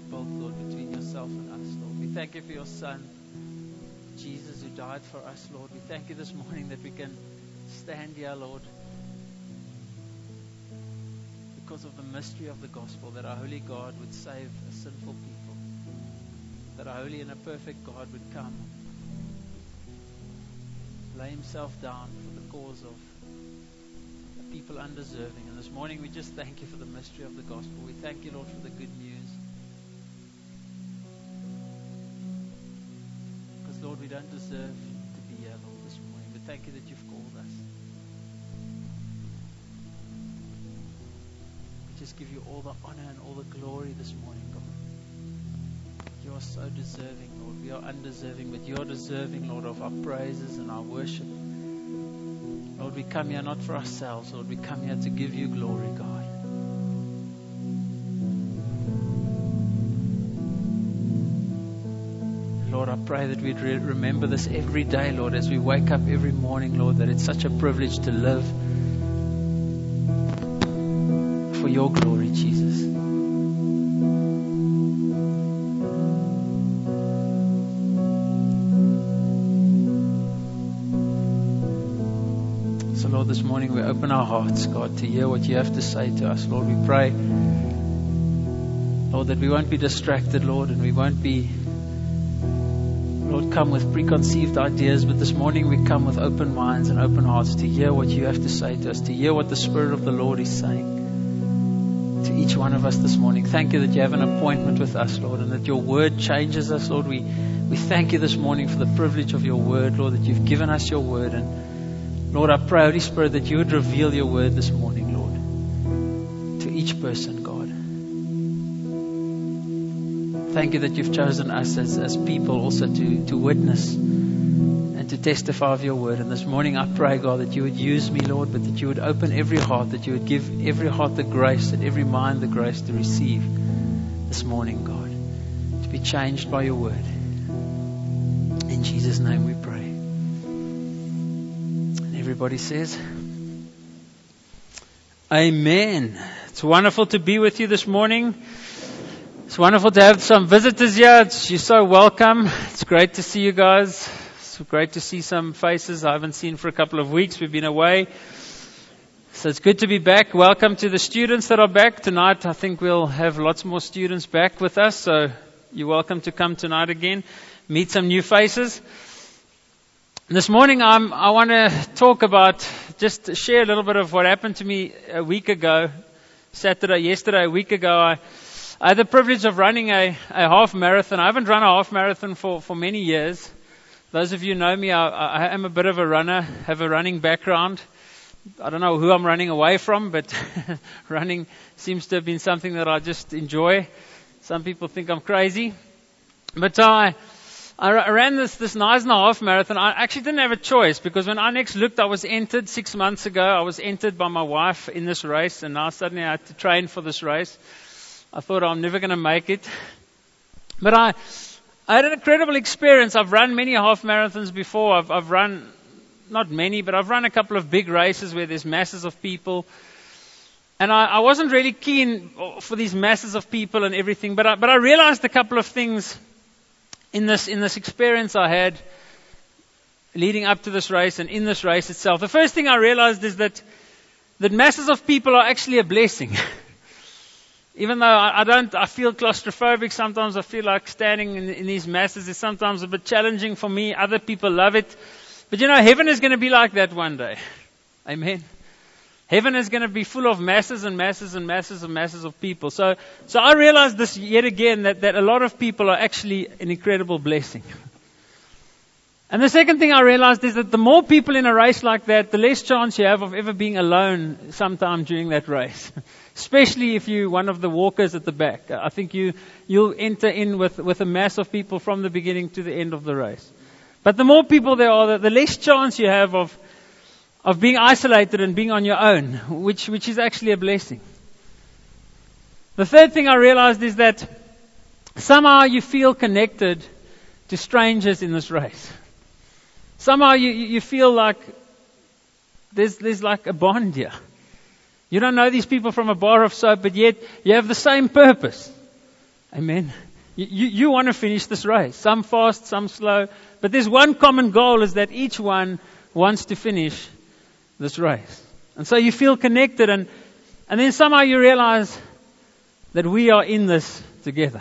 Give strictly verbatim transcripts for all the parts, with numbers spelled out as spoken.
built, Lord, between yourself and us, Lord. We thank you for your Son, Jesus, who died for us, Lord. We thank you this morning that we can stand here, Lord, because of the mystery of the gospel, that our holy God would save a sinful people, that our holy and a perfect God would come, lay himself down for the cause of a people undeserving. And this morning we just thank you for the mystery of the gospel. We thank you, Lord, for the good news. Because, Lord, we don't deserve to be here, Lord, this morning. But thank you that you've called us. We just give you all the honor and all the glory this morning, God. You are so deserving, Lord. We are undeserving, but you are deserving, Lord, of our praises and our worship. Lord, we come here not for ourselves, Lord. We come here to give you glory, God. Lord, I pray that we'd re- remember this every day, Lord, as we wake up every morning, Lord, that it's such a privilege to live for your glory, Jesus. So, Lord, this morning we open our hearts, God, to hear what you have to say to us. Lord, we pray, Lord, that we won't be distracted, Lord, and we won't be, Lord, come with preconceived ideas, but this morning we come with open minds and open hearts to hear what you have to say to us, to hear what the Spirit of the Lord is saying to each one of us this morning. Thank you that you have an appointment with us, Lord, and that your word changes us, Lord. We, we thank you this morning for the privilege of your word, Lord, that you've given us your word. And Lord, I pray, Holy Spirit, that you would reveal your word this morning, Lord, to each person, God. Thank you that you've chosen us as, as people also to, to witness and to testify of your word. And this morning I pray, God, that you would use me, Lord, but that you would open every heart, that you would give every heart the grace and every mind the grace to receive this morning, God, to be changed by your word. In Jesus' name we pray. And everybody says, Amen. It's wonderful to be with you this morning. It's wonderful to have some visitors here. It's, you're so welcome. It's great to see you guys. It's great to see some faces I haven't seen for a couple of weeks. We've been away. So it's good to be back. Welcome to the students that are back tonight. I think we'll have lots more students back with us. So you're welcome to come tonight again. Meet some new faces. This morning I'm, I want to talk about, just share a little bit of what happened to me a week ago. Saturday, yesterday, a week ago, I I had the privilege of running a, a half marathon. I haven't run a half marathon for, for many years. Those of you who know me, I, I am a bit of a runner, have a running background. I don't know who I'm running away from, but running seems to have been something that I just enjoy. Some people think I'm crazy. But I, I ran this, this nice and a half marathon. I actually didn't have a choice, because when I next looked, I was entered six months ago. I was entered by my wife in this race, and now suddenly I had to train for this race. I thought I'm never going to make it. But I I had an incredible experience. I've run many half marathons before. I've, I've run, not many, but I've run a couple of big races where there's masses of people. And I, I wasn't really keen for these masses of people and everything. But I, but I realized a couple of things in this, in this experience I had leading up to this race and in this race itself. The first thing I realized is that, that masses of people are actually a blessing. Even though I, I don't, I feel claustrophobic sometimes. I feel like standing in, in these masses is sometimes a bit challenging for me. Other people love it. But you know, heaven is going to be like that one day. Amen. Heaven is going to be full of masses and masses and masses and masses of people. So, so I realized this yet again, that, that a lot of people are actually an incredible blessing. And the second thing I realized is that the more people in a race like that, the less chance you have of ever being alone sometime during that race. Especially if you're one of the walkers at the back. I think you, you'll enter in with, with a mass of people from the beginning to the end of the race. But the more people there are, the, the less chance you have of, of being isolated and being on your own, which, which is actually a blessing. The third thing I realized is that somehow you feel connected to strangers in this race. Somehow you, you feel like there's, there's like a bond here. You don't know these people from a bar of soap, but yet you have the same purpose. Amen. You, you, you want to finish this race. Some fast, some slow. But there's one common goal, is that each one wants to finish this race. And so you feel connected, and, and then somehow you realize that we are in this together.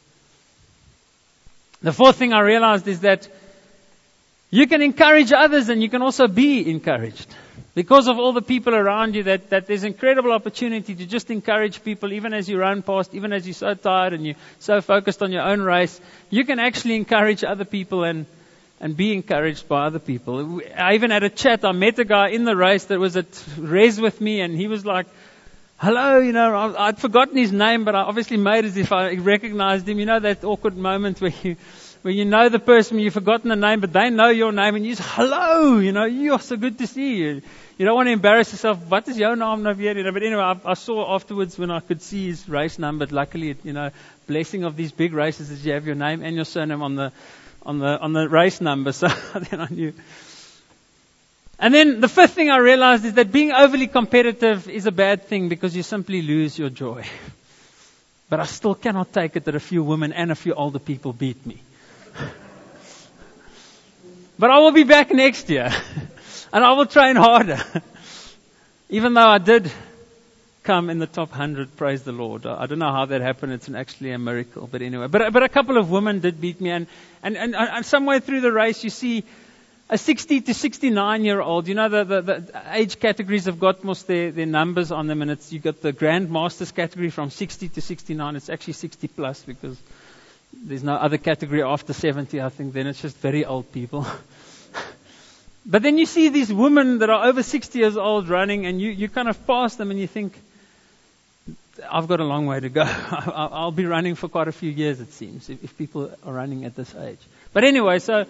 The fourth thing I realized is that you can encourage others, and you can also be encouraged. Because of all the people around you, that, that there's incredible opportunity to just encourage people, even as you run past, even as you're so tired and you're so focused on your own race. You can actually encourage other people and, and be encouraged by other people. I even had a chat. I met a guy in the race that was at res with me, and he was like, hello, you know, I, I'd forgotten his name, but I obviously made as if I recognized him. You know that awkward moment where you, where you know the person, you've forgotten the name, but they know your name, and you say, hello, you know, you're so good to see you. You don't want to embarrass yourself. What is your name nou weer? You know, but anyway, I, I saw afterwards when I could see his race number. Luckily, you know, blessing of these big races is you have your name and your surname on the, on the, on the race number. So then I knew. And then the fifth thing I realized is that being overly competitive is a bad thing, because you simply lose your joy. But I still cannot take it that a few women and a few older people beat me. But I will be back next year. And I will train harder. Even though I did come in the top one hundred, praise the Lord. I don't know how that happened. It's actually a miracle. But anyway, but but a couple of women did beat me. And, and, and, and somewhere through the race, you see a sixty to sixty-nine year old. You know, the, the, the age categories have got most their, their numbers on them. And it's, you got the Grandmasters category from sixty to sixty-nine. It's actually sixty plus, because there's no other category after seventy, I think. Then it's just very old people. But then you see these women that are over sixty years old running, and you, you kind of pass them and you think, I've got a long way to go. I'll be running for quite a few years, it seems, if, if people are running at this age. But anyway, so,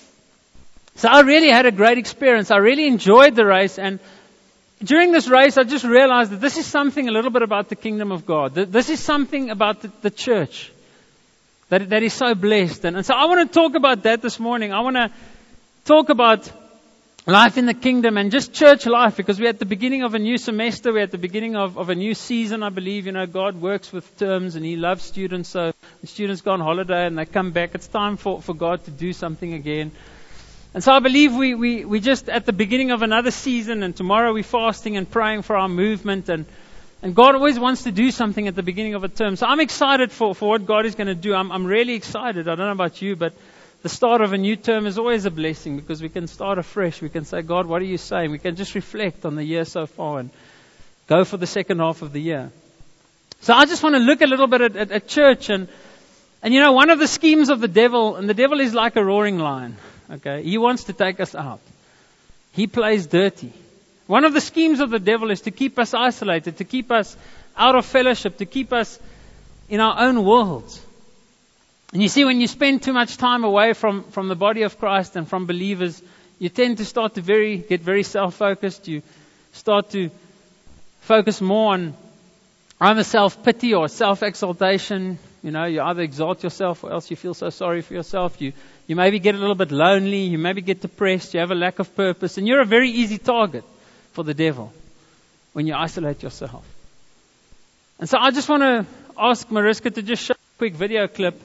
so I really had a great experience. I really enjoyed the race, and during this race, I just realized that this is something a little bit about the kingdom of God. This is something about the, the church that, that is so blessed. And, and so I want to talk about that this morning. I want to talk about life in the kingdom and just church life, because we're at the beginning of a new semester. We're at the beginning of, of a new season, I believe. You know, God works with terms and He loves students. So the students go on holiday and they come back. It's time for, for God to do something again. And so I believe we, we, we just at the beginning of another season, and tomorrow we're fasting and praying for our movement. And, and God always wants to do something at the beginning of a term. So I'm excited for, for what God is going to do. I'm, I'm really excited. I don't know about you, but the start of a new term is always a blessing, because we can start afresh. We can say, God, what are you saying? We can just reflect on the year so far and go for the second half of the year. So I just want to look a little bit at, at, at church. And, and you know, one of the schemes of the devil, and the devil is like a roaring lion. Okay, he wants to take us out. He plays dirty. One of the schemes of the devil is to keep us isolated, to keep us out of fellowship, to keep us in our own worlds. And you see, when you spend too much time away from, from the body of Christ and from believers, you tend to start to very get very self-focused. You start to focus more on either self-pity or self-exaltation. You know, you either exalt yourself or else you feel so sorry for yourself. You, you maybe get a little bit lonely. You maybe get depressed. You have a lack of purpose. And you're a very easy target for the devil when you isolate yourself. And so I just want to ask Mariska to just show a quick video clip.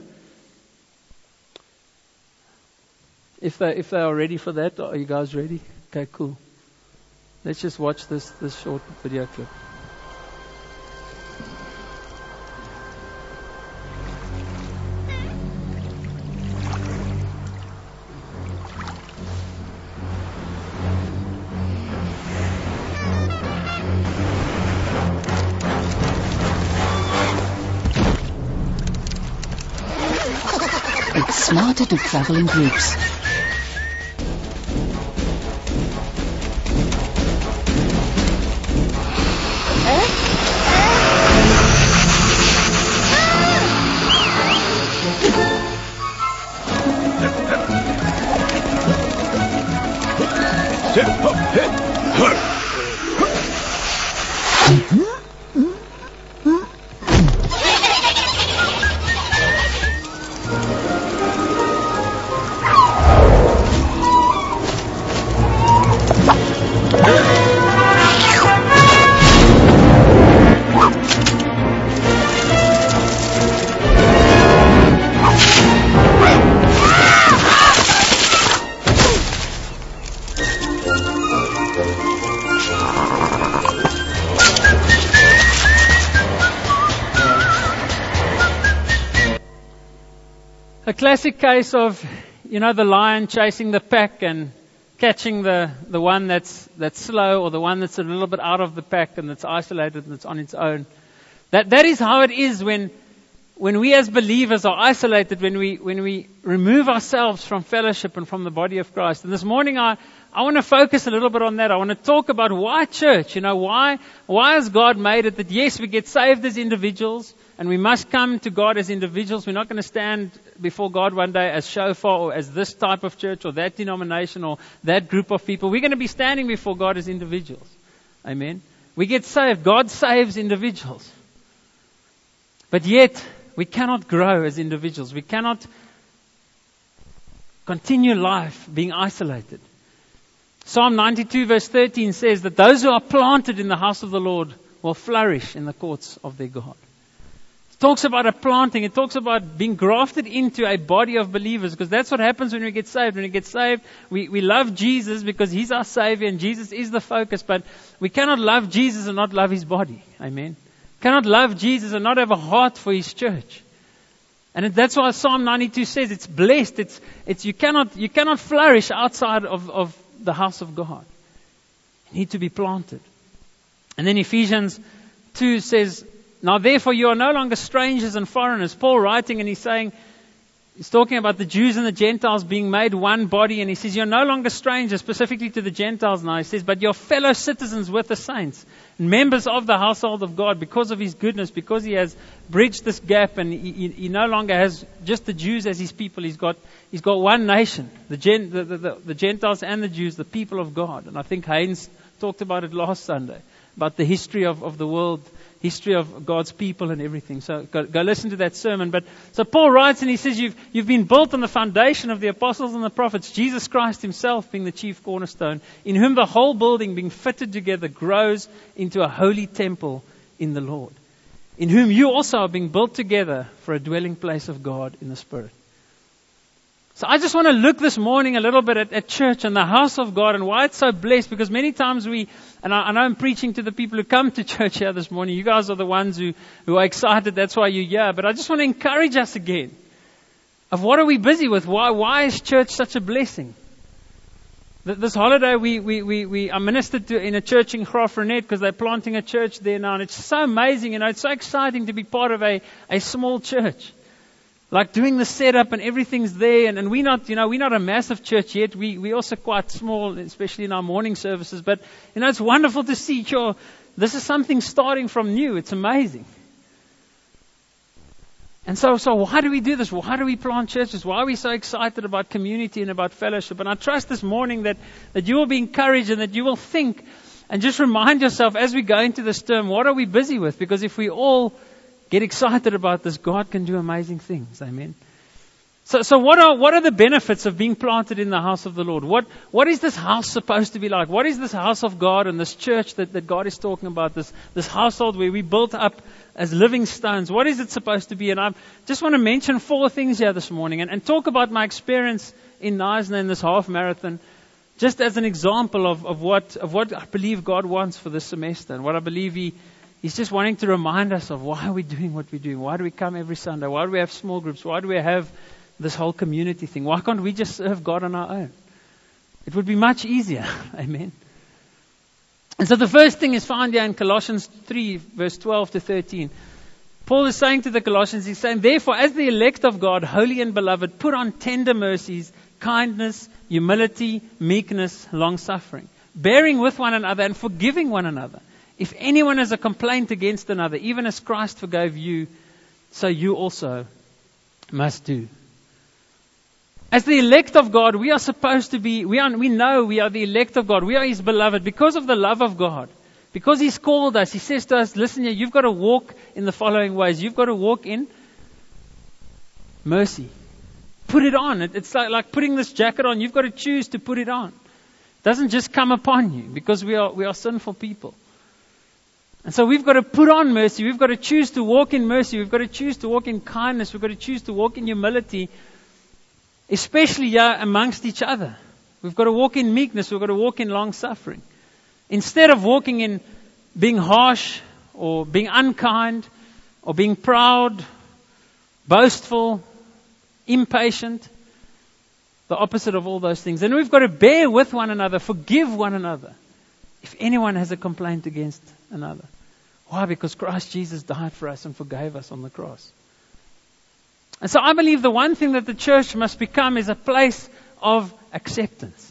If they if they are ready for that, are you guys ready? Okay, cool. Let's just watch this this short video clip. It's smarter to travel in groups. a classic case of, you know, the lion chasing the pack and catching the, the one that's that's slow, or the one that's a little bit out of the pack and that's isolated and that's on its own. That that is how it is when when we as believers are isolated, when we when we remove ourselves from fellowship and from the body of Christ. And this morning I, I want to focus a little bit on that. I want to talk about why church, you know, why why has God made it that yes, we get saved as individuals and we must come to God as individuals. We're not going to stand before God one day as shofar or as this type of church or that denomination or that group of people. We're going to be standing before God as individuals. Amen. We get saved. God saves individuals. But yet, we cannot grow as individuals. We cannot continue life being isolated. Psalm ninety-two verse thirteen says that those who are planted in the house of the Lord will flourish in the courts of their God. It talks about a planting. It talks about being grafted into a body of believers, because that's what happens when we get saved. When we get saved, we, we love Jesus because He's our Savior and Jesus is the focus. But we cannot love Jesus and not love His body. Amen. Cannot love Jesus and not have a heart for His church. And that's why Psalm ninety-two says it's blessed. It's it's you cannot you cannot flourish outside of, of the house of God. You need to be planted. And then Ephesians two says, now therefore you are no longer strangers and foreigners. Paul writing, and he's saying, he's talking about the Jews and the Gentiles being made one body, and he says you're no longer strangers, specifically to the Gentiles now. He says, but you're fellow citizens with the saints, members of the household of God, because of His goodness, because He has bridged this gap, and he, he, he no longer has just the Jews as His people. He's got He's got one nation, the, Gen, the, the, the, the Gentiles and the Jews, the people of God. And I think Haynes talked about it last Sunday, about the history of, of the world, history of God's people and everything. So go, go listen to that sermon. But so Paul writes, and he says, you've, you've been built on the foundation of the apostles and the prophets, Jesus Christ Himself being the chief cornerstone, in whom the whole building being fitted together grows into a holy temple in the Lord, in whom you also are being built together for a dwelling place of God in the Spirit. So I just want to look this morning a little bit at, at church and the house of God and why it's so blessed, because many times we, and I, I know I'm preaching to the people who come to church here this morning. You guys are the ones who, who are excited. That's why you're here. But I just want to encourage us again of what are we busy with? Why, why is church such a blessing? This holiday, we, we, we, we I ministered to in a church in Graaff-Reinet because they're planting a church there now. And it's so amazing, you know, it's so exciting to be part of a, a small church. Like doing the setup and everything's there, and, and we're not, you know, we're not a massive church yet. We we're also quite small, especially in our morning services. But you know, it's wonderful to see. Sure, this is something starting from new. It's amazing. And so, so why do we do this? Why do we plant churches? Why are we so excited about community and about fellowship? And I trust this morning that that you will be encouraged and that you will think and just remind yourself as we go into this term, what are we busy with? Because if we all get excited about this, God can do amazing things. Amen. So, so what are what are the benefits of being planted in the house of the Lord? What what is this house supposed to be like? What is this house of God and this church that, that God is talking about? This this household where we built up as living stones. What is it supposed to be? And I just want to mention four things here this morning and, and talk about my experience in Knysna in this half marathon, just as an example of, of what of what I believe God wants for this semester and what I believe He He's just wanting to remind us of why are we doing what we're doing? Why do we come every Sunday? Why do we have small groups? Why do we have this whole community thing? Why can't we just serve God on our own? It would be much easier. Amen. And so the first thing is found here in Colossians three, verse twelve to thirteen. Paul is saying to the Colossians, he's saying, therefore, as the elect of God, holy and beloved, put on tender mercies, kindness, humility, meekness, long-suffering, bearing with one another and forgiving one another. If anyone has a complaint against another, even as Christ forgave you, so you also must do. As the elect of God, we are supposed to be, we are, we know we are the elect of God. We are His beloved because of the love of God. Because He's called us. He says to us, listen here, you've got to walk in the following ways. You've got to walk in mercy. Put it on. It, it's like, like putting this jacket on. You've got to choose to put it on. It doesn't just come upon you because we are, we are sinful people. And so we've got to put on mercy. We've got to choose to walk in mercy. We've got to choose to walk in kindness. We've got to choose to walk in humility, especially here amongst each other. We've got to walk in meekness. We've got to walk in long suffering. Instead of walking in being harsh or being unkind or being proud, boastful, impatient, the opposite of all those things. And we've got to bear with one another, forgive one another, if anyone has a complaint against another. Why? Because Christ Jesus died for us and forgave us on the cross. And so I believe the one thing that the church must become is a place of acceptance.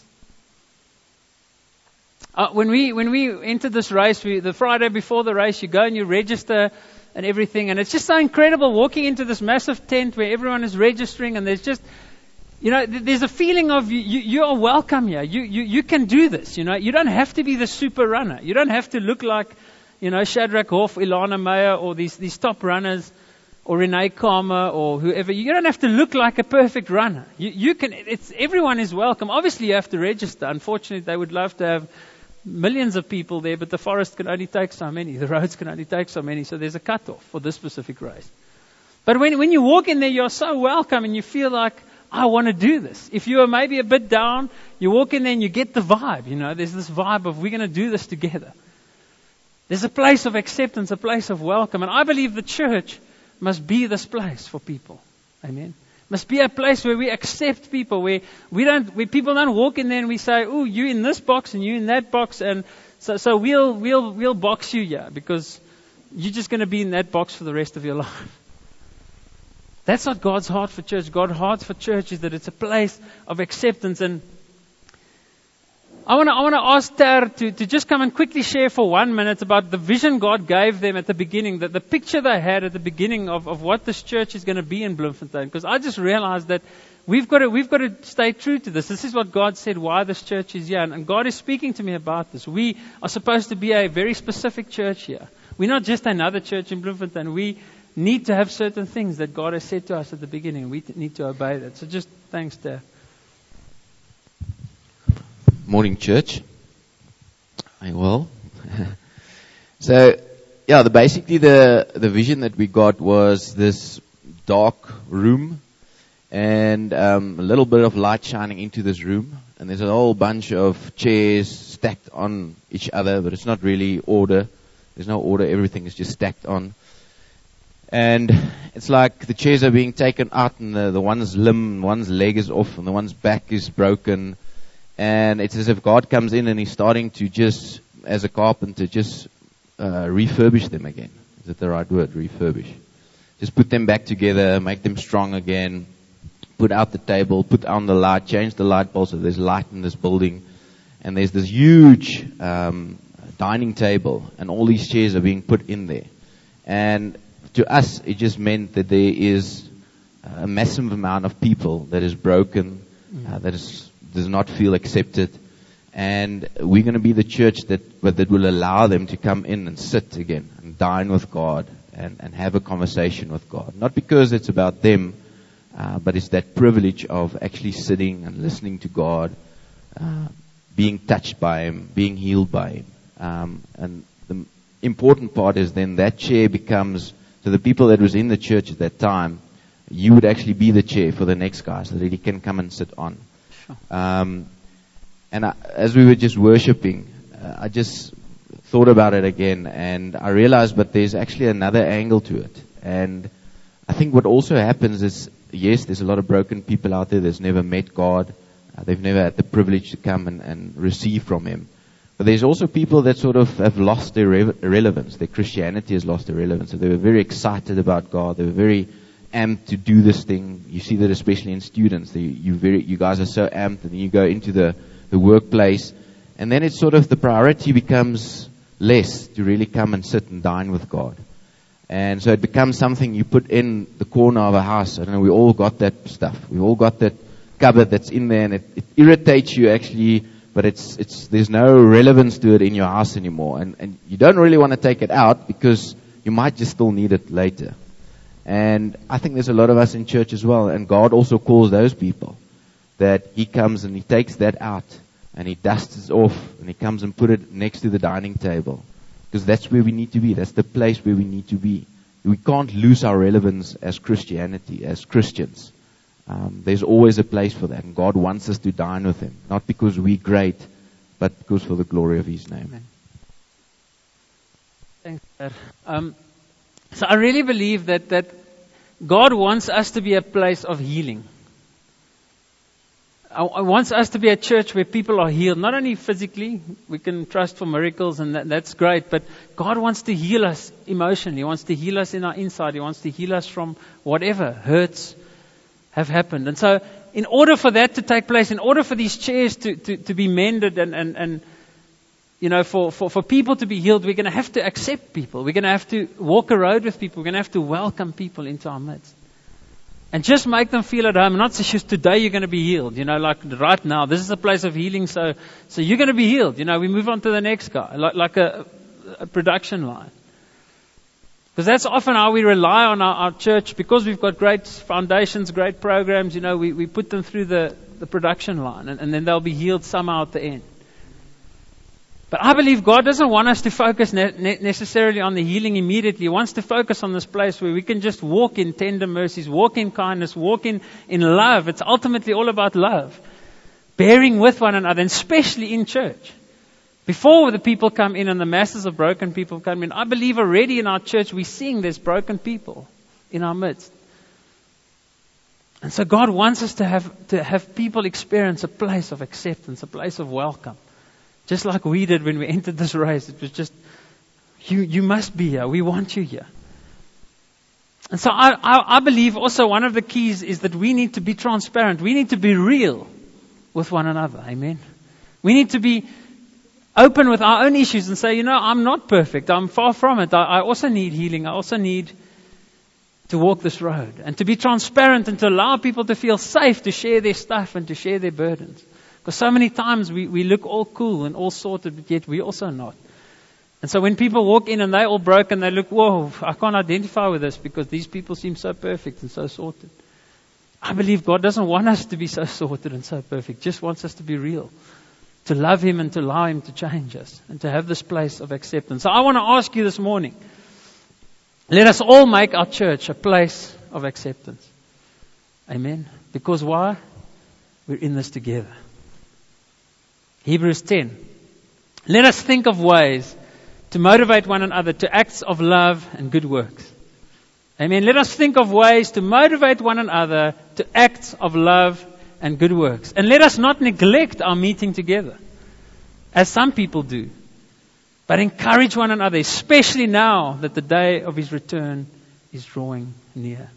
Uh, when we when we entered this race, we, the Friday before the race, you go and you register and everything. And it's just so incredible walking into this massive tent where everyone is registering, and there's just, you know, th- there's a feeling of you, you, you are welcome here. You, you you can do this. You know, you don't have to be the super runner. You don't have to look like, you know, Shadrach Hoff, Ilana Meyer, or these these top runners, or Renee Karma, or whoever. You don't have to look like a perfect runner. You you can. It's everyone is welcome. Obviously, you have to register. Unfortunately, they would love to have millions of people there, but the forest can only take so many. The roads can only take so many. So there's a cutoff for this specific race. But when when you walk in there, you're so welcome, and you feel like, I want to do this. If you are maybe a bit down, you walk in there and you get the vibe. You know, there's this vibe of we're going to do this together. There's a place of acceptance, a place of welcome. And I believe the church must be this place for people. Amen. Must be a place where we accept people, where we don't, where people don't walk in there and we say, "Oh, you in this box and you in that box," and so so we'll we'll we'll box you, yeah, because you're just going to be in that box for the rest of your life. That's not God's heart for church. God's heart for church is that it's a place of acceptance. And I want to I want to ask Ter to, to just come and quickly share for one minute about the vision God gave them at the beginning, that the picture they had at the beginning of, of what this church is going to be in Bloemfontein. Because I just realized that we've got to we've got to stay true to this. This is what God said, why this church is here. And, and God is speaking to me about this. We are supposed to be a very specific church here. We're not just another church in Bloemfontein. We need to have certain things that God has said to us at the beginning. We need to obey that. So just thanks, Ter. Morning, church. Are you well? So, yeah, the, basically the the vision that we got was this dark room, and um, a little bit of light shining into this room, and there's a whole bunch of chairs stacked on each other, but it's not really order. There's no order. Everything is just stacked on. And it's like the chairs are being taken out, and the, the one's limb, one's leg is off, and the one's back is broken. And it's as if God comes in and He's starting to just, as a carpenter, just uh, refurbish them again. Is that the right word? Refurbish. Just put them back together, make them strong again, put out the table, put on the light, change the light bulb so there's light in this building. And there's this huge um, dining table, and all these chairs are being put in there. And to us, it just meant that there is a massive amount of people that is broken, uh, that is does not feel accepted, and we're going to be the church that that will allow them to come in and sit again and dine with God and, and have a conversation with God. Not because it's about them, uh, but it's that privilege of actually sitting and listening to God, uh, being touched by Him, being healed by Him. Um, and the important part is then that chair becomes, so the people that was in the church at that time, you would actually be the chair for the next guy so that he can come and sit on. Um, and I, as we were just worshiping, uh, I just thought about it again, and I realized, but there's actually another angle to it. And I think what also happens is, yes, there's a lot of broken people out there that's never met God. Uh, they've never had the privilege to come and, and receive from Him. But there's also people that sort of have lost their re- relevance. Their Christianity has lost their relevance. So they were very excited about God. They were very amped to do this thing. You see that especially in students. They, you very, you guys are so amped, and then you go into the, the workplace, and then it's sort of the priority becomes less to really come and sit and dine with God. And so it becomes something you put in the corner of a house. I don't know, we all got that stuff. We've all got that cupboard that's in there, and it, it irritates you actually, but it's it's there's no relevance to it in your house anymore. And, and you don't really want to take it out because you might just still need it later. And I think there's a lot of us in church as well. And God also calls those people that He comes and He takes that out and He dusts it off and He comes and put it next to the dining table. Because that's where we need to be. That's the place where we need to be. We can't lose our relevance as Christianity, as Christians. Um, there's always a place for that. And God wants us to dine with Him. Not because we're great, but because for the glory of His name. Amen. Thanks, Dad. Um, So I really believe that, that God wants us to be a place of healing. I wants us to be a church where people are healed, not only physically, we can trust for miracles and that, that's great, but God wants to heal us emotionally. He wants to heal us in our inside. He wants to heal us from whatever hurts have happened. And so in order for that to take place, in order for these chairs to, to, to be mended and, and, and you know, for, for, for people to be healed, we're going to have to accept people. We're going to have to walk a road with people. We're going to have to welcome people into our midst. And just make them feel at home. Not say, just today you're going to be healed. You know, like right now, this is a place of healing, so so you're going to be healed. You know, we move on to the next guy, like, like a, a production line. Because that's often how we rely on our, our church, because we've got great foundations, great programs, you know, we, we put them through the, the production line, and, and then they'll be healed somehow at the end. But I believe God doesn't want us to focus ne- ne- necessarily on the healing immediately. He wants to focus on this place where we can just walk in tender mercies, walk in kindness, walk in, in love. It's ultimately all about love. Bearing with one another, and especially in church. Before the people come in and the masses of broken people come in, I believe already in our church we're seeing there's broken people in our midst. And so God wants us to have to have people experience a place of acceptance, a place of welcome. Just like we did when we entered this race. It was just, you you must be here. We want you here. And so I, I, I believe also one of the keys is that we need to be transparent. We need to be real with one another. Amen. We need to be open with our own issues and say, you know, I'm not perfect. I'm far from it. I, I also need healing. I also need to walk this road. And to be transparent and to allow people to feel safe to share their stuff and to share their burdens. Because so many times we, we look all cool and all sorted, but yet we're also not. And so when people walk in and they're all broken, they look, whoa, I can't identify with this because these people seem so perfect and so sorted. I believe God doesn't want us to be so sorted and so perfect. Just wants us to be real. To love Him and to allow Him to change us. And to have this place of acceptance. So I want to ask you this morning. Let us all make our church a place of acceptance. Amen. Because why? We're in this together. Hebrews ten. Let us think of ways to motivate one another to acts of love and good works. Amen. Let us think of ways to motivate one another to acts of love and good works. And let us not neglect our meeting together, as some people do, but encourage one another, especially now that the day of His return is drawing near.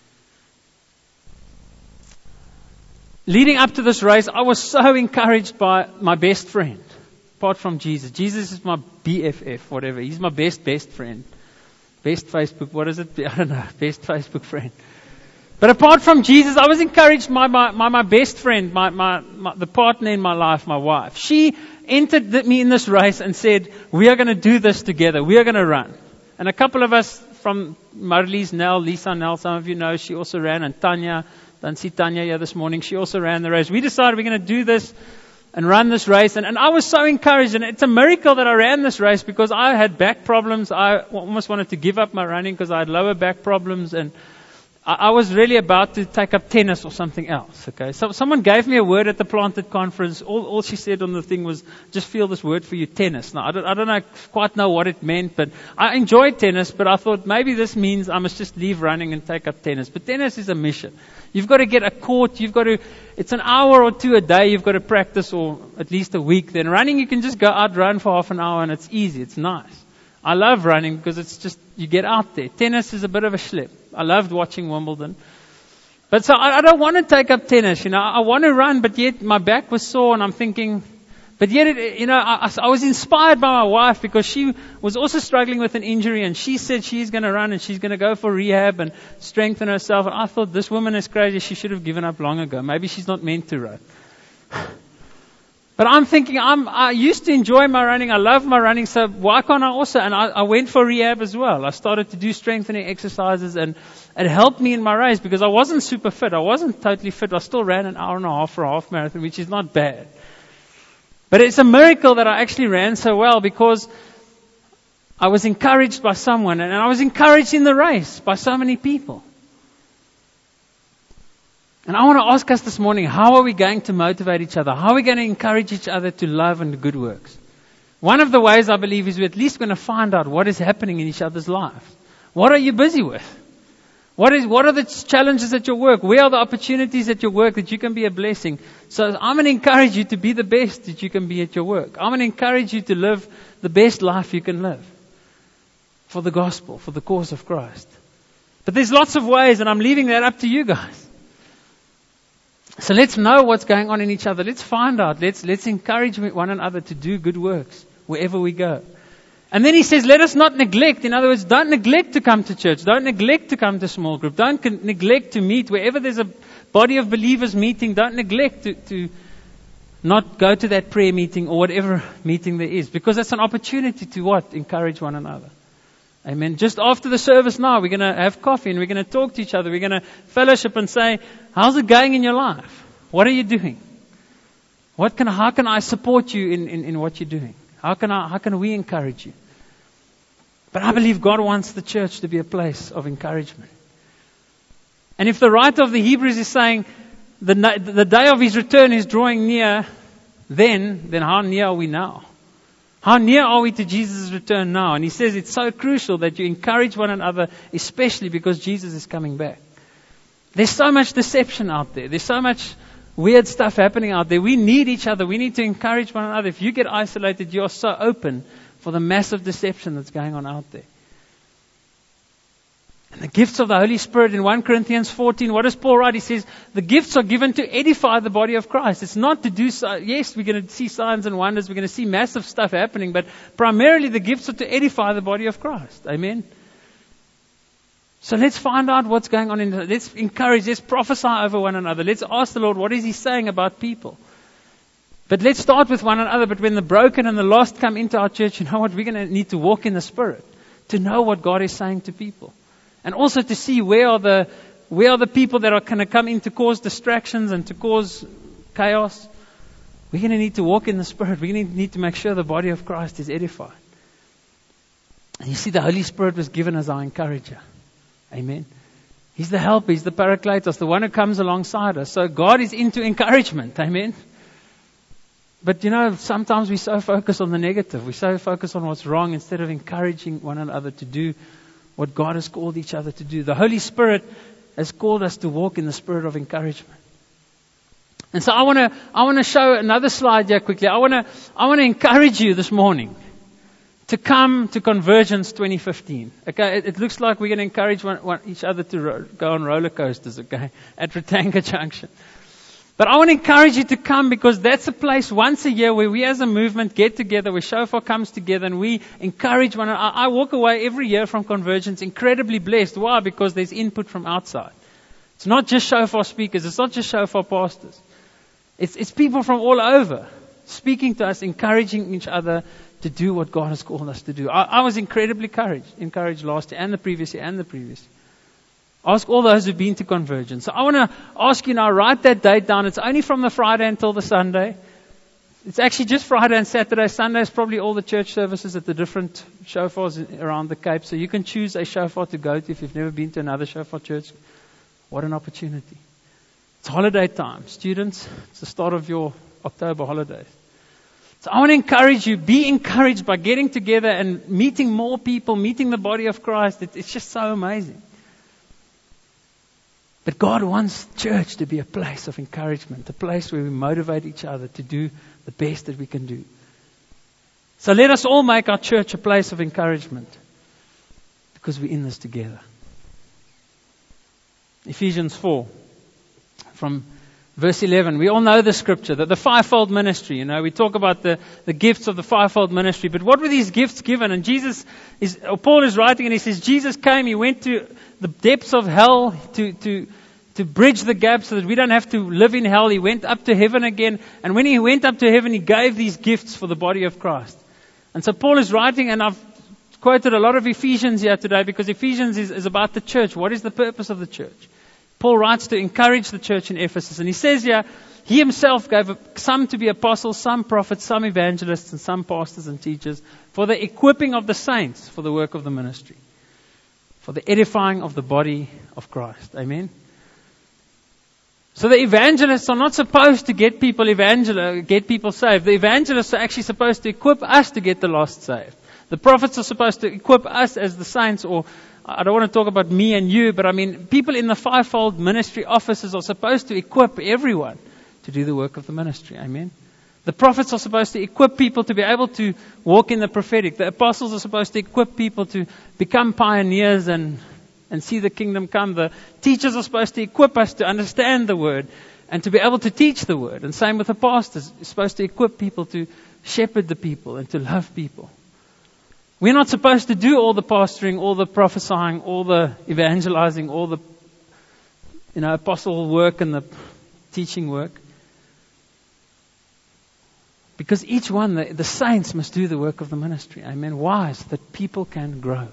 Leading up to this race, I was so encouraged by my best friend, apart from Jesus. Jesus is my B F F, whatever. He's my best, best friend. Best Facebook, what is it? I don't know. Best Facebook friend. But apart from Jesus, I was encouraged by my, my, my best friend, my, my, my, the partner in my life, my wife. She entered me in this race and said, we are going to do this together. We are going to run. And a couple of us from Marlies, Nell, Lisa, Nell, some of you know, she also ran, and Tanya. Don't see Tanya here this morning. She also ran the race. We decided we're going to do this and run this race. And, and I was so encouraged. And it's a miracle that I ran this race because I had back problems. I almost wanted to give up my running because I had lower back problems. And I, I was really about to take up tennis or something else. Okay. So someone gave me a word at the Planted Conference. All, all she said on the thing was, just feel this word for you, tennis. Now, I don't, I don't know, quite know what it meant, but I enjoyed tennis. But I thought maybe this means I must just leave running and take up tennis. But tennis is a mission. You've got to get a court. You've got to, it's an hour or two a day you've got to practice, or at least a week. Then running, you can just go out, run for half an hour, and it's easy. It's nice. I love running because it's just, you get out there. Tennis is a bit of a schlep. I loved watching Wimbledon. But so I, I don't want to take up tennis, you know. I, I want to run, but yet my back was sore, and I'm thinking, but yet, it, you know, I, I was inspired by my wife because she was also struggling with an injury, and she said she's going to run and she's going to go for rehab and strengthen herself. And I thought, this woman is crazy. She should have given up long ago. Maybe she's not meant to run. But I'm thinking, I'm, I used to enjoy my running. I love my running. So why can't I also? And I, I went for rehab as well. I started to do strengthening exercises, and it helped me in my race because I wasn't super fit. I wasn't totally fit. I still ran an hour and a half for a half marathon, which is not bad. But it's a miracle that I actually ran so well because I was encouraged by someone, and I was encouraged in the race by so many people. And I want to ask us this morning, how are we going to motivate each other? How are we going to encourage each other to love and good works? One of the ways I believe is we're at least going to find out what is happening in each other's lives. What are you busy with? What is, what are the challenges at your work? Where are the opportunities at your work that you can be a blessing? So I'm going to encourage you to be the best that you can be at your work. I'm going to encourage you to live the best life you can live for the gospel, for the cause of Christ. But there's lots of ways, and I'm leaving that up to you guys. So let's know what's going on in each other. Let's find out. Let's, let's encourage one another to do good works wherever we go. And then he says, let us not neglect. In other words, don't neglect to come to church. Don't neglect to come to small group. Don't con- neglect to meet. Wherever there's a body of believers meeting, don't neglect to, to not go to that prayer meeting or whatever meeting there is. Because that's an opportunity to what? Encourage one another. Amen. Just after the service now, we're going to have coffee and we're going to talk to each other. We're going to fellowship and say, how's it going in your life? What are you doing? What can, how can I support you in, in, in what you're doing? How can I, how can we encourage you? But I believe God wants the church to be a place of encouragement. And if the writer of the Hebrews is saying the, the day of his return is drawing near, then, then how near are we now? How near are we to Jesus' return now? And he says it's so crucial that you encourage one another, especially because Jesus is coming back. There's so much deception out there. There's so much weird stuff happening out there. We need each other. We need to encourage one another. If you get isolated, you're so open for the massive deception that's going on out there. And the gifts of the Holy Spirit in First Corinthians fourteen, what does Paul write? He says, the gifts are given to edify the body of Christ. It's not to do so. Yes, we're going to see signs and wonders. We're going to see massive stuff happening. But primarily the gifts are to edify the body of Christ. Amen. So let's find out what's going on in the, let's encourage, let's prophesy over one another. Let's ask the Lord, what is He saying about people? But let's start with one another. But when the broken and the lost come into our church, you know what? We're going to need to walk in the Spirit to know what God is saying to people. And also to see where are the, where are the people that are going to come in to cause distractions and to cause chaos. We're going to need to walk in the Spirit. We're going to need to make sure the body of Christ is edified. And you see, the Holy Spirit was given as our encourager. Amen. He's the helper. He's the Paracletos, the one who comes alongside us. So God is into encouragement. Amen. But you know, sometimes we so focus on the negative. We so focus on what's wrong instead of encouraging one another to do what God has called each other to do. The Holy Spirit has called us to walk in the spirit of encouragement. And so I want to I want to show another slide here quickly. I want to I want to encourage you this morning to come to Convergence twenty fifteen. Okay, it, it looks like we're going to encourage one, one, each other to ro- go on roller coasters, okay, at Ratanga Junction. But I want to encourage you to come because that's a place once a year where we as a movement get together, where Shofar comes together and we encourage one another. I, I walk away every year from Convergence incredibly blessed. Why? Because there's input from outside. It's not just Shofar speakers. It's not just Shofar pastors. It's, it's people from all over speaking to us, encouraging each other to do what God has called us to do. I, I was incredibly encouraged, encouraged last year and the previous year and the previous year. Ask all those who've been to Convergence. So I want to ask you now, write that date down. It's only from the Friday until the Sunday. It's actually just Friday and Saturday. Sunday is probably all the church services at the different shofars around the Cape. So you can choose a shofar to go to if you've never been to another shofar church. What an opportunity. It's holiday time. Students, it's the start of your October holidays. So I want to encourage you, be encouraged by getting together and meeting more people, meeting the body of Christ. It, it's just so amazing. But God wants church to be a place of encouragement, a place where we motivate each other to do the best that we can do. So let us all make our church a place of encouragement because we're in this together. Ephesians four, from verse eleven. We all know the scripture, that the fivefold ministry, you know, we talk about the, the gifts of the fivefold ministry. But what were these gifts given? And Jesus is, or Paul is writing and he says, Jesus came, he went to the depths of hell to, to, to bridge the gap so that we don't have to live in hell. He went up to heaven again. And when he went up to heaven, he gave these gifts for the body of Christ. And so Paul is writing, and I've quoted a lot of Ephesians here today because Ephesians is, is about the church. What is the purpose of the church? Paul writes to encourage the church in Ephesus. And he says here, he himself gave some to be apostles, some prophets, some evangelists, and some pastors and teachers for the equipping of the saints for the work of the ministry, for the edifying of the body of Christ. Amen. So the evangelists are not supposed to get people evangel- get people saved. The evangelists are actually supposed to equip us to get the lost saved. The prophets are supposed to equip us as the saints, or I don't want to talk about me and you, but I mean, people in the fivefold ministry offices are supposed to equip everyone to do the work of the ministry. Amen. The prophets are supposed to equip people to be able to walk in the prophetic. The apostles are supposed to equip people to become pioneers and, and see the kingdom come. The teachers are supposed to equip us to understand the word and to be able to teach the word. And same with the pastors. They're supposed to equip people to shepherd the people and to love people. We're not supposed to do all the pastoring, all the prophesying, all the evangelizing, all the, you know, apostle work and the teaching work. Because each one, the, the saints must do the work of the ministry. Amen. Why? So that people can grow.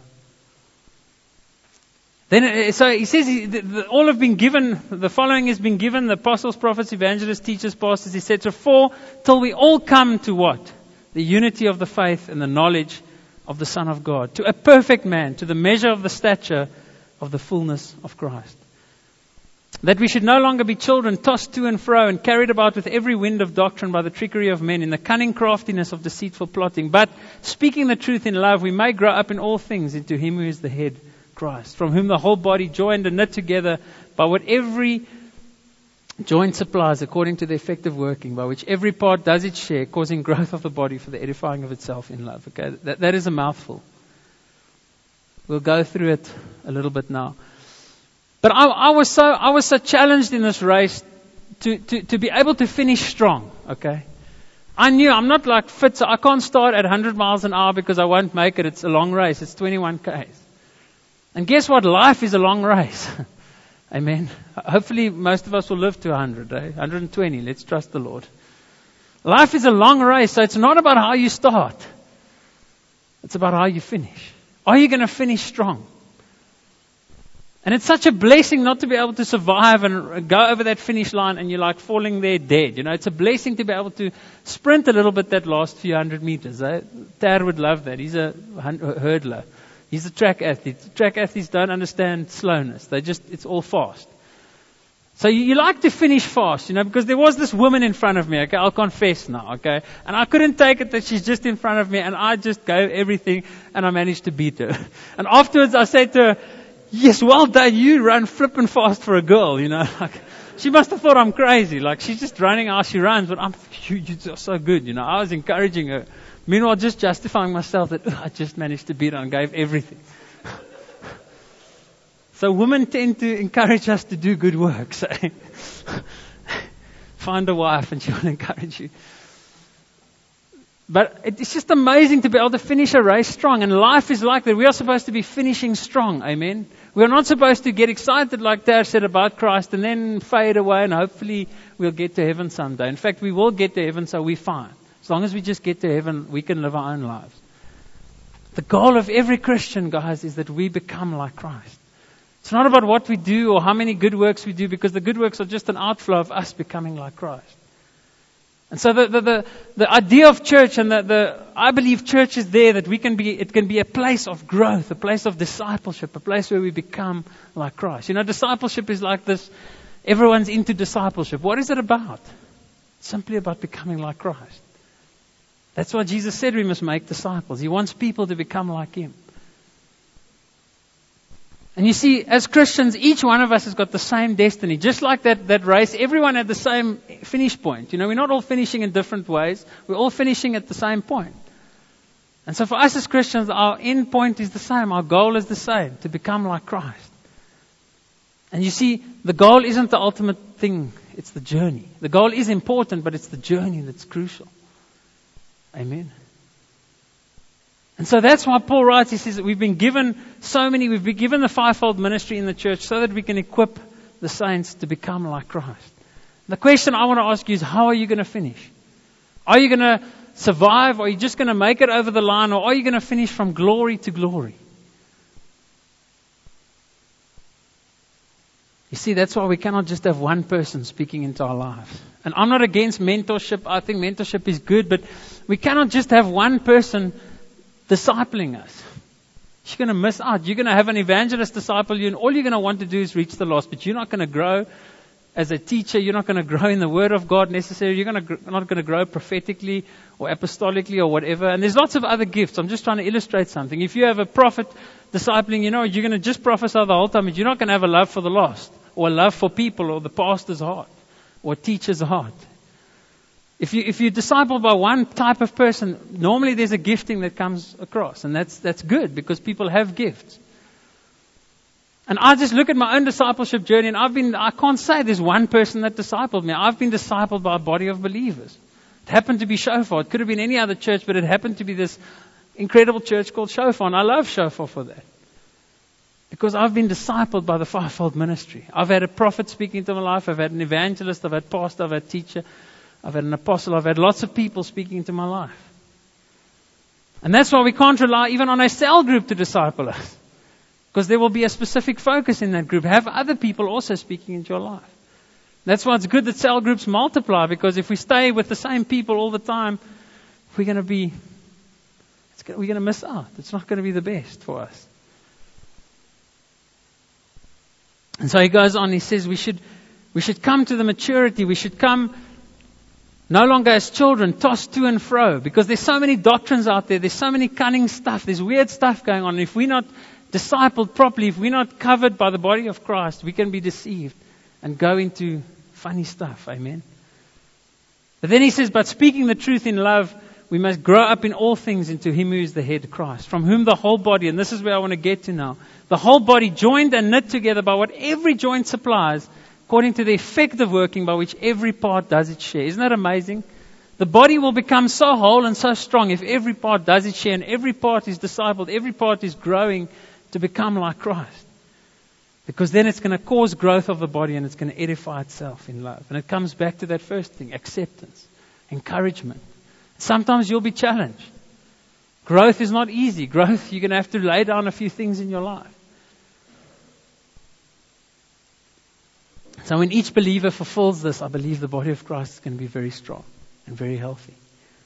Then, so he says, he, the, the, all have been given, the following has been given, the apostles, prophets, evangelists, teachers, pastors, et cetera, for, till we all come to what? The unity of the faith and the knowledge of the Son of God, to a perfect man, to the measure of the stature of the fullness of Christ. That we should no longer be children tossed to and fro and carried about with every wind of doctrine by the trickery of men in the cunning craftiness of deceitful plotting. But speaking the truth in love, we may grow up in all things into Him who is the head, Christ, from whom the whole body joined and knit together by what every joint supplies according to the effective working, by which every part does its share, causing growth of the body for the edifying of itself in love. Okay, that, that is a mouthful. We'll go through it a little bit now. But I, I was so I was so challenged in this race to, to, to be able to finish strong. Okay, I knew I'm not like fit, so I can't start at one hundred miles an hour because I won't make it. It's a long race. It's twenty-one kays. And guess what? Life is a long race. Amen. Hopefully most of us will live to one hundred, eh? one hundred twenty. Let's trust the Lord. Life is a long race, so it's not about how you start. It's about how you finish. Are you going to finish strong? And it's such a blessing not to be able to survive and go over that finish line and you're like falling there dead. You know, it's a blessing to be able to sprint a little bit that last few hundred meters. Eh? Dad would love that. He's a hurdler. He's a track athlete. Track athletes don't understand slowness. They just, it's all fast. So you, you like to finish fast, you know, because there was this woman in front of me, okay, I'll confess now, okay, and I couldn't take it that she's just in front of me and I just gave everything and I managed to beat her. And afterwards I said to her, yes, well done, you run flipping fast for a girl, you know, like, she must have thought I'm crazy, like she's just running how she runs, but I'm, you, you're so good, you know, I was encouraging her. Meanwhile, just justifying myself that I just managed to beat her and gave everything. So women tend to encourage us to do good work. So find a wife and she will encourage you. But it's just amazing to be able to finish a race strong. And life is like that. We are supposed to be finishing strong. Amen. We are not supposed to get excited like Dad said about Christ and then fade away and hopefully we'll get to heaven someday. In fact, we will get to heaven, so we're fine. As long as we just get to heaven, we can live our own lives. The goal of every Christian, guys, is that we become like Christ. It's not about what we do or how many good works we do, because the good works are just an outflow of us becoming like Christ. And so the the, the, the idea of church, and the, the I believe church is there that we can be, it can be a place of growth, a place of discipleship, a place where we become like Christ. You know, discipleship is like this, everyone's into discipleship. What is it about? It's simply about becoming like Christ. That's why Jesus said we must make disciples. He wants people to become like Him. And you see, as Christians, each one of us has got the same destiny. Just like that, that race, everyone had the same finish point. You know, we're not all finishing in different ways. We're all finishing at the same point. And so for us as Christians, our end point is the same. Our goal is the same, to become like Christ. And you see, the goal isn't the ultimate thing. It's the journey. The goal is important, but it's the journey that's crucial. Amen. And so that's why Paul writes, he says that we've been given so many, we've been given the fivefold ministry in the church so that we can equip the saints to become like Christ. The question I want to ask you is, how are you going to finish? Are you going to survive? Or are you just going to make it over the line? Or are you going to finish from glory to glory? You see, that's why we cannot just have one person speaking into our lives. And I'm not against mentorship. I think mentorship is good, but we cannot just have one person discipling us. You're going to miss out. You're going to have an evangelist disciple you, and all you're going to want to do is reach the lost, but you're not going to grow as a teacher, you're not going to grow in the Word of God necessarily. You're going to gr- not going to grow prophetically or apostolically or whatever. And there's lots of other gifts. I'm just trying to illustrate something. If you have a prophet discipling, you know, you're going to just prophesy the whole time, but you're not going to have a love for the lost or a love for people or the pastor's heart or teacher's heart. If you if you're discipled by one type of person, normally there's a gifting that comes across, and that's that's good because people have gifts. And I just look at my own discipleship journey, and I've been I can't say there's one person that discipled me. I've been discipled by a body of believers. It happened to be Shofar. It could have been any other church, but it happened to be this incredible church called Shofar, and I love Shofar for that. Because I've been discipled by the fivefold ministry. I've had a prophet speaking into my life. I've had an evangelist. I've had pastor. I've had teacher. I've had an apostle. I've had lots of people speaking into my life. And that's why we can't rely even on a cell group to disciple us. Because there will be a specific focus in that group. Have other people also speaking into your life. That's why it's good that cell groups multiply. Because if we stay with the same people all the time, we're going to be, it's going, we're going to miss out. It's not going to be the best for us. And so he goes on. He says we should we should come to the maturity. We should come no longer as children, tossed to and fro, because there's so many doctrines out there. There's so many cunning stuff. There's weird stuff going on. If we're not discipled properly, if we're not covered by the body of Christ, we can be deceived and go into funny stuff. Amen. But then he says, but speaking the truth in love, we must grow up in all things into Him who is the head, Christ, from whom the whole body, and this is where I want to get to now, the whole body joined and knit together by what every joint supplies, according to the effective working by which every part does its share. Isn't that amazing? The body will become so whole and so strong if every part does its share and every part is discipled, every part is growing to become like Christ. Because then it's going to cause growth of the body and it's going to edify itself in love. And it comes back to that first thing, acceptance, encouragement. Sometimes you'll be challenged. Growth is not easy. Growth, you're going to have to lay down a few things in your life. So when each believer fulfills this, I believe the body of Christ is going to be very strong and very healthy.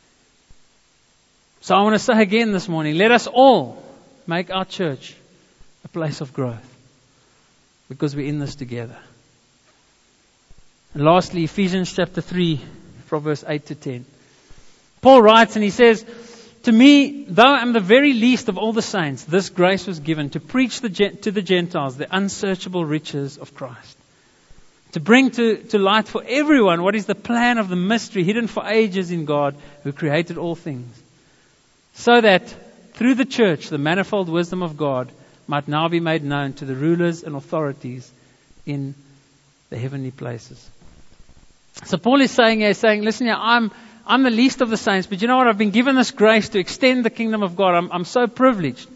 So I want to say again this morning, let us all make our church a place of growth. Because we're in this together. And lastly, Ephesians chapter three, from verse eight to ten. Paul writes and he says, to me, though I am the very least of all the saints, this grace was given to preach the, to the Gentiles the unsearchable riches of Christ. To bring to, to light for everyone what is the plan of the mystery hidden for ages in God who created all things. So that through the church, the manifold wisdom of God might now be made known to the rulers and authorities in the heavenly places. So Paul is saying here, saying, listen here, I'm I'm the least of the saints, but you know what? I've been given this grace to extend the kingdom of God. I'm, I'm so privileged.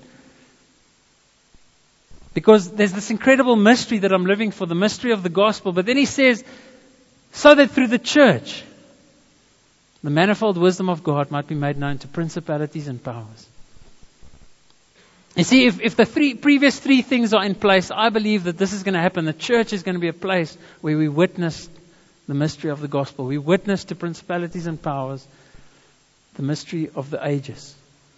Because there's this incredible mystery that I'm living for, the mystery of the gospel. But then he says, so that through the church, the manifold wisdom of God might be made known to principalities and powers. You see, if, if the three previous three things are in place, I believe that this is going to happen. The church is going to be a place where we witness the mystery of the gospel. We witness to principalities and powers the mystery of the ages.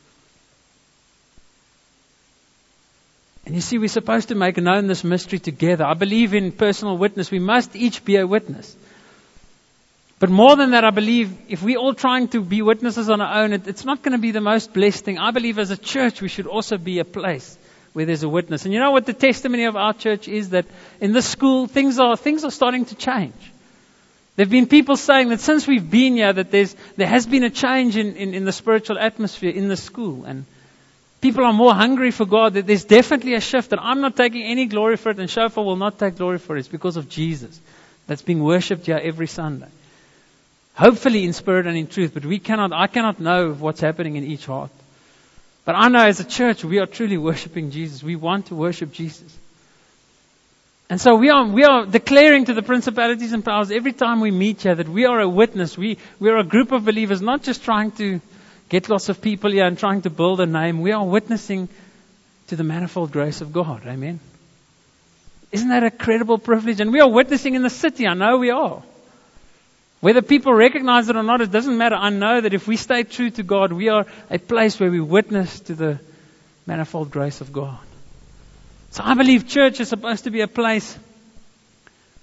And you see, we're supposed to make known this mystery together. I believe in personal witness. We must each be a witness. But more than that, I believe if we're all trying to be witnesses on our own, it, it's not going to be the most blessed thing. I believe as a church, we should also be a place where there's a witness. And you know what the testimony of our church is? That in this school, things are things are starting to change. There have been people saying that since we've been here, that there's there has been a change in, in, in the spiritual atmosphere in the school. And people are more hungry for God. That there's definitely a shift. And I'm not taking any glory for it. And Shofar will not take glory for it. It's because of Jesus that's being worshipped here every Sunday. Hopefully in spirit and in truth. But we cannot, I cannot know what's happening in each heart. But I know as a church, we are truly worshipping Jesus. We want to worship Jesus. And so we are we are declaring to the principalities and powers every time we meet here that we are a witness. We we are a group of believers, not just trying to get lots of people here and trying to build a name. We are witnessing to the manifold grace of God. Amen. Isn't that a credible privilege? And we are witnessing in the city. I know we are. Whether people recognize it or not, it doesn't matter. I know that if we stay true to God, we are a place where we witness to the manifold grace of God. So I believe church is supposed to be a place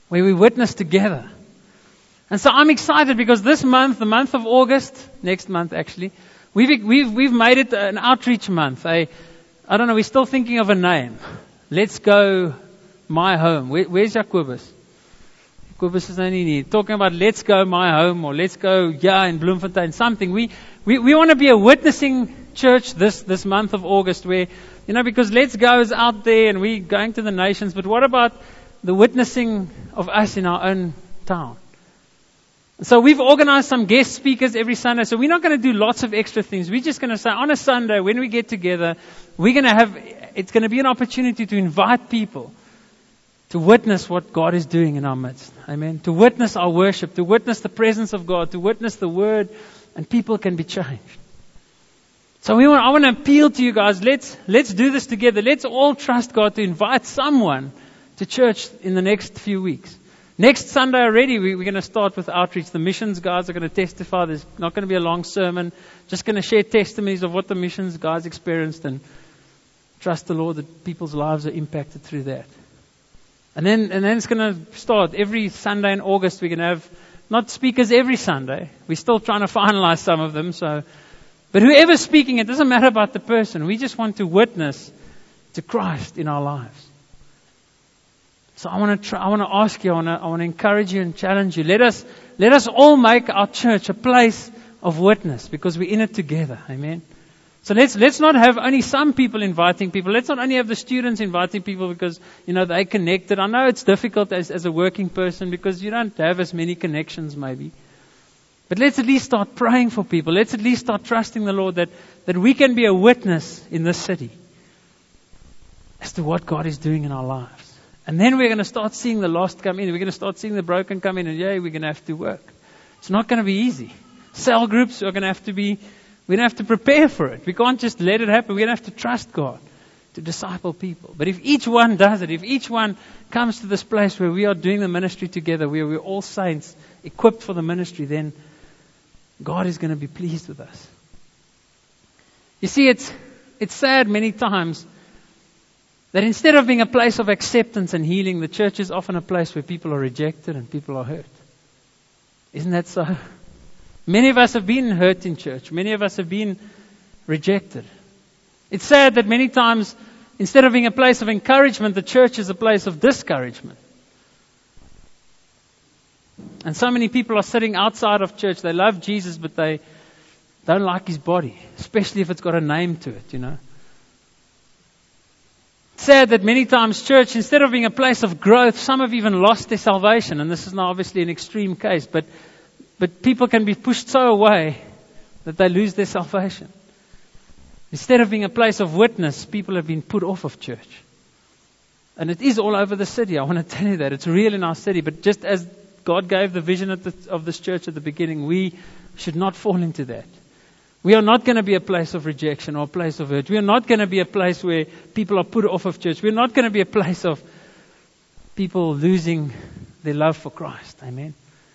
where we witness together. And so I'm excited because this month, the month of August, next month actually, we've we've we've made it an outreach month. I I don't know, we're still thinking of a name. Let's go my home. Where, where's Jacobus? Jacobus is only need. Talking about let's go my home or let's go yeah in Bloemfontein, something. We we we want to be a witnessing church this this month of August where, you know, because let's go is out there and we're going to the nations, but what about the witnessing of us in our own town? So we've organized some guest speakers every Sunday. So we're not going to do lots of extra things. We're just going to say on a Sunday when we get together, we're going to have, it's going to be an opportunity to invite people to witness what God is doing in our midst. Amen. To witness our worship, to witness the presence of God, to witness the word, and people can be changed. So we want, I want to appeal to you guys. Let's, let's do this together. Let's all trust God to invite someone to church in the next few weeks. Next Sunday already, we, we're going to start with outreach. The missions guys are going to testify. There's not going to be a long sermon. Just going to share testimonies of what the missions guys experienced and trust the Lord that people's lives are impacted through that. And then, and then it's going to start every Sunday in August. We're going to have not speakers every Sunday. We're still trying to finalize some of them. So, but whoever's speaking, it doesn't matter about the person. We just want to witness to Christ in our lives. So I want to try, I want to ask you, I want to, I want to encourage you and challenge you. Let us, let us all make our church a place of witness because we're in it together. Amen. So let's, let's not have only some people inviting people. Let's not only have the students inviting people because, you know, they connected. I know it's difficult as, as a working person because you don't have as many connections maybe. But let's at least start praying for people. Let's at least start trusting the Lord that, that we can be a witness in this city as to what God is doing in our lives. And then we're going to start seeing the lost come in. We're going to start seeing the broken come in. And yeah, we're going to have to work. It's not going to be easy. Cell groups are going to have to be, we're going to have to prepare for it. We can't just let it happen. We're going to have to trust God to disciple people. But if each one does it, if each one comes to this place where we are doing the ministry together, where we're all saints equipped for the ministry, then God is going to be pleased with us. You see, it's, it's sad many times that instead of being a place of acceptance and healing, the church is often a place where people are rejected and people are hurt. Isn't that so? Many of us have been hurt in church. Many of us have been rejected. It's sad that many times, instead of being a place of encouragement, the church is a place of discouragement. And so many people are sitting outside of church. They love Jesus, but they don't like His body, especially if it's got a name to it, you know. Sad that many times church, instead of being a place of growth, some have even lost their salvation. And this is now obviously an extreme case, but but people can be pushed so away that they lose their salvation. Instead of being a place of witness, people have been put off of church. And it is all over the city. I want to tell you that. It's real in our city. But just as God gave the vision of, the, of this church at the beginning, we should not fall into that. We are not going to be a place of rejection or a place of hurt. We are not going to be a place where people are put off of church. We're not going to be a place of people losing their love for Christ. Amen.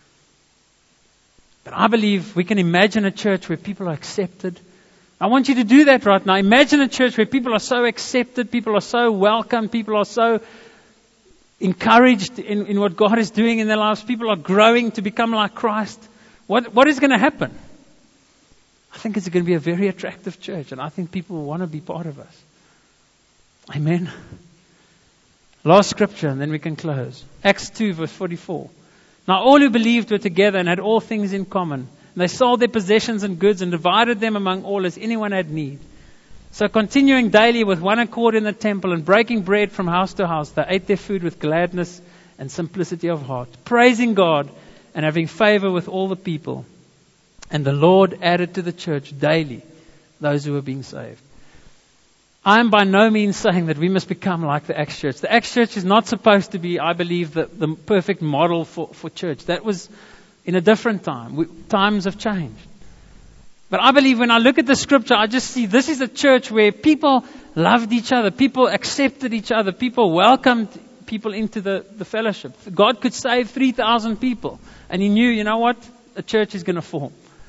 But I believe we can imagine a church where people are accepted. I want you to do that right now. Imagine a church where people are so accepted, people are so welcome, people are so encouraged in, in what God is doing in their lives. People are growing to become like Christ. What, what is going to happen? I think it's going to be a very attractive church, and I think people will want to be part of us. Amen. Last scripture, and then we can close. Acts two, verse forty-four. Now all who believed were together and had all things in common. And they sold their possessions and goods and divided them among all as anyone had need. So continuing daily with one accord in the temple and breaking bread from house to house, they ate their food with gladness and simplicity of heart, praising God and having favor with all the people. And the Lord added to the church daily those who were being saved. I am by no means saying that we must become like the Acts Church. The Acts Church is not supposed to be, I believe, the, the perfect model for, for church. That was in a different time. We, times have changed. But I believe when I look at the scripture, I just see this is a church where people loved each other. People accepted each other. People welcomed people into the, the fellowship. God could save three thousand people. And He knew, you know what? A church is going to form.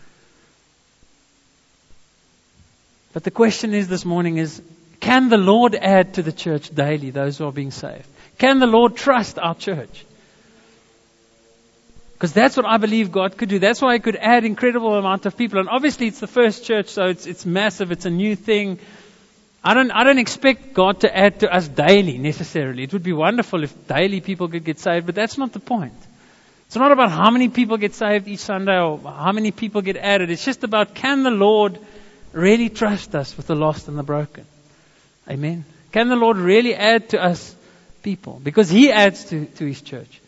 But the question is this morning is, can the Lord add to the church daily those who are being saved? Can the Lord trust our church? Because that's what I believe God could do. That's why He could add incredible amount of people. And obviously it's the first church, so it's it's massive. It's a new thing. I don't I don't expect God to add to us daily necessarily. It would be wonderful if daily people could get saved, but that's not the point. It's not about how many people get saved each Sunday or how many people get added. It's just about, can the Lord really trust us with the lost and the broken? Amen. Can the Lord really add to us people? Because He adds to, to His church.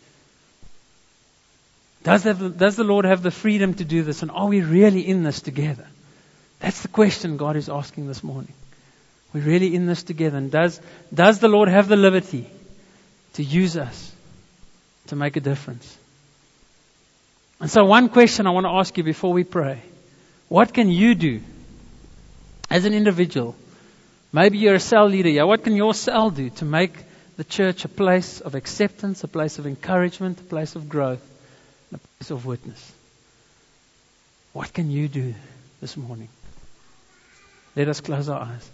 Does the, does the Lord have the freedom to do this? And are we really in this together? That's the question God is asking this morning. We're really in this together. And does, does the Lord have the liberty to use us to make a difference? And so one question I want to ask you before we pray. What can you do as an individual? Maybe you're a cell leader. Yeah, what can your cell do to make the church a place of acceptance, a place of encouragement, a place of growth, and a place of witness? What can you do this morning? Let us close our eyes.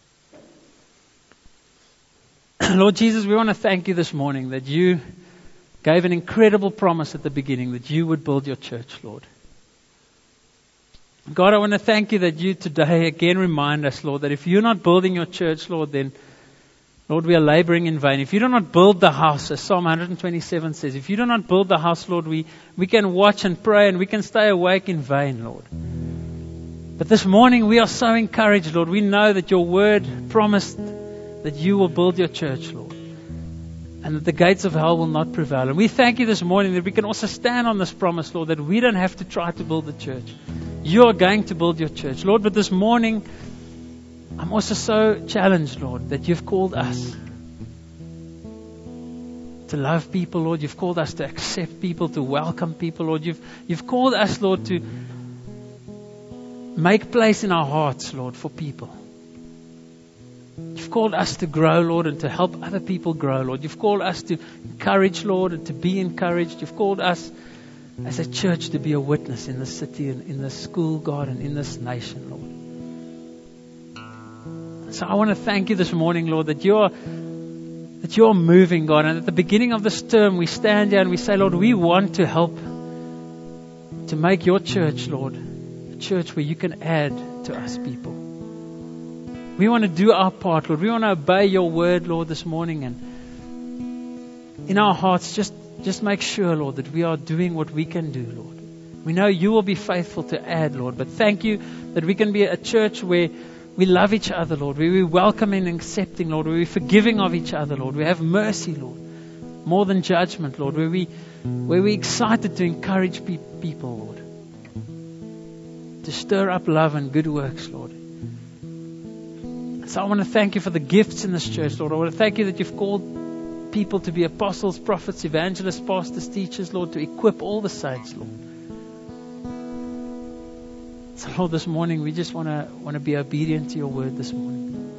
Lord Jesus, we want to thank you this morning that you gave an incredible promise at the beginning that you would build your church, Lord. God, I want to thank you that you today again remind us, Lord, that if you're not building your church, Lord, then, Lord, we are laboring in vain. If you do not build the house, as Psalm one twenty-seven says, if you do not build the house, Lord, we, we can watch and pray and we can stay awake in vain, Lord. But this morning we are so encouraged, Lord. We know that your word promised that you will build your church, Lord, and that the gates of hell will not prevail. And we thank you this morning that we can also stand on this promise, Lord, that we don't have to try to build the church. You are going to build your church, Lord. But this morning, I'm also so challenged, Lord, that you've called us to love people, Lord. You've called us to accept people, to welcome people, Lord. You've, you've called us, Lord, to make place in our hearts, Lord, for people. You've called us to grow, Lord, and to help other people grow, Lord. You've called us to encourage, Lord, and to be encouraged. You've called us as a church to be a witness in this city and in this school, God, and in this nation, Lord. So I want to thank you this morning, Lord, that you're that you're moving, God. And at the beginning of this term, we stand here and we say, Lord, we want to help to make your church, Lord, a church where you can add to us people. We want to do our part, Lord. We want to obey your word, Lord, this morning. And in our hearts, just, just make sure, Lord, that we are doing what we can do, Lord. We know you will be faithful to add, Lord. But thank you that we can be a church where we love each other, Lord. Where we welcome and accepting, Lord. Where we're forgiving of each other, Lord. We have mercy, Lord. More than judgment, Lord. Where, we, where we're excited to encourage pe- people, Lord. To stir up love and good works, Lord. So I want to thank you for the gifts in this church, Lord. I want to thank you that you've called people to be apostles, prophets, evangelists, pastors, teachers, Lord, to equip all the saints, Lord. So Lord, this morning we just want to want to be obedient to your word this morning.